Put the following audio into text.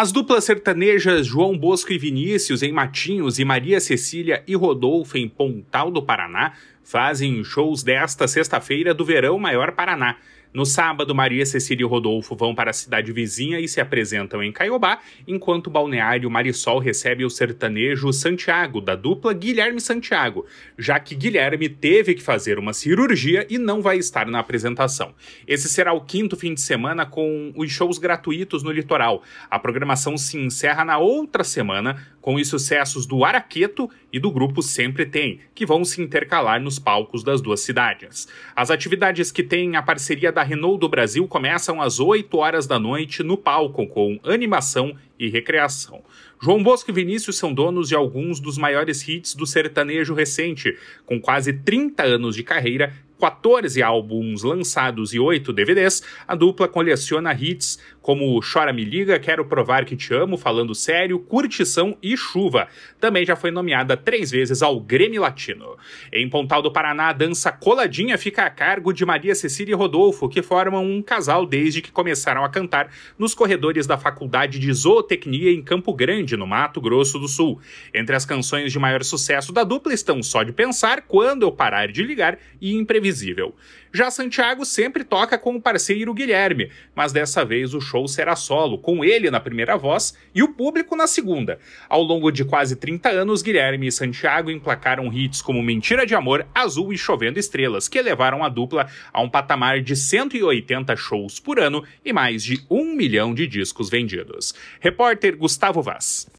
As duplas sertanejas João Bosco e Vinícius em Matinhos e Maria Cecília e Rodolfo em Pontal do Paraná fazem shows desta sexta-feira do Verão Maior Paraná. No sábado, Maria Cecília e Rodolfo vão para a cidade vizinha e se apresentam em Caiobá, enquanto o Balneário Marisol recebe o sertanejo Santiago, da dupla Guilherme Santiago, já que Guilherme teve que fazer uma cirurgia e não vai estar na apresentação. Esse será o quinto fim de semana com os shows gratuitos no litoral. A programação se encerra na outra semana com os sucessos do Araqueto e do grupo Sempre Tem, que vão se intercalar nos palcos das duas cidades. As atividades que têm a parceria da Renault do Brasil começam às 8 horas da noite no palco, com animação e recreação. João Bosco e Vinícius são donos de alguns dos maiores hits do sertanejo recente. Com quase 30 anos de carreira, 14 álbuns lançados e 8 DVDs, a dupla coleciona hits como Chora Me Liga, Quero Provar Que Te Amo, Falando Sério, Curtição e Chuva. Também já foi nomeada 3 vezes ao Grammy Latino. Em Pontal do Paraná, a dança Coladinha fica a cargo de Maria Cecília e Rodolfo, que formam um casal desde que começaram a cantar nos corredores da Faculdade de Zootecnia em Campo Grande, no Mato Grosso do Sul. Entre as canções de maior sucesso da dupla estão Só de Pensar, Quando Eu Parar de Ligar e Imprevisível. Já Santiago sempre toca com o parceiro Guilherme, mas dessa vez o show será solo, com ele na primeira voz e o público na segunda. Ao longo de quase 30 anos, Guilherme e Santiago emplacaram hits como Mentira de Amor, Azul e Chovendo Estrelas, que levaram a dupla a um patamar de 180 shows por ano e mais de 1 milhão de discos vendidos. Repórter Gustavo Vaz.